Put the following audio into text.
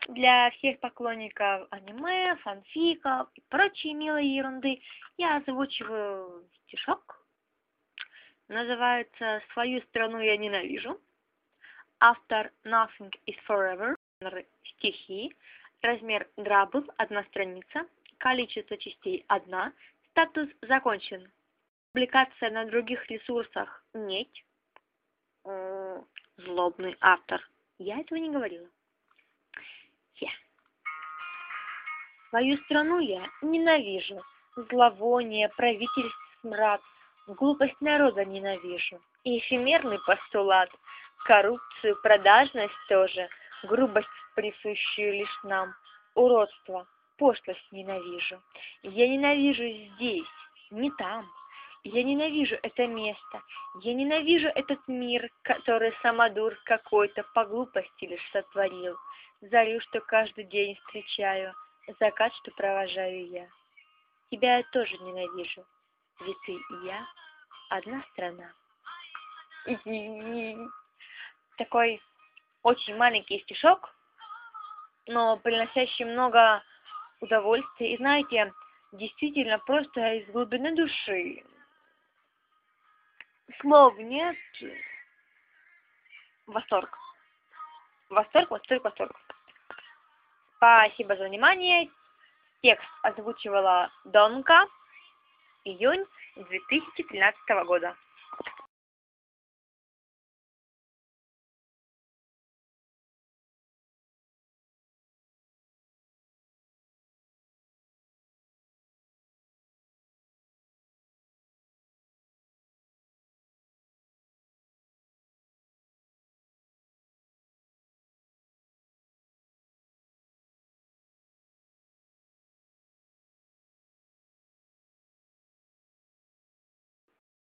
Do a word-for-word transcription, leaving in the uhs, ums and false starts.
Для всех поклонников аниме, фанфиков и прочей милой ерунды я озвучиваю стишок. Называется «Свою страну я ненавижу». Автор Nothing is Forever. Стихи. Размер грабл одна страница. Количество частей одна. Статус закончен. Публикация на других ресурсах нет. Злобный автор. Я этого не говорила. Я. Свою страну я ненавижу. Зловоние, правительство, смрад. Глупость народа ненавижу. И эфемерный постулат. Коррупцию, продажность тоже. Грубость, присущую лишь нам. Уродство, пошлость ненавижу. Я ненавижу здесь, не там. Я ненавижу это место. Я ненавижу этот мир, который самодур какой-то по глупости лишь сотворил. Зарю, что каждый день встречаю. Закат, что провожаю я. Тебя я тоже ненавижу. Ведь ты и я одна страна. Такой очень маленький стишок, но приносящий много удовольствия. И знаете, действительно просто из глубины души. Слов нет. Восторг. Восторг, восторг, восторг. Спасибо за внимание. Текст озвучивала Донка. Июнь две тысячи тринадцатого года.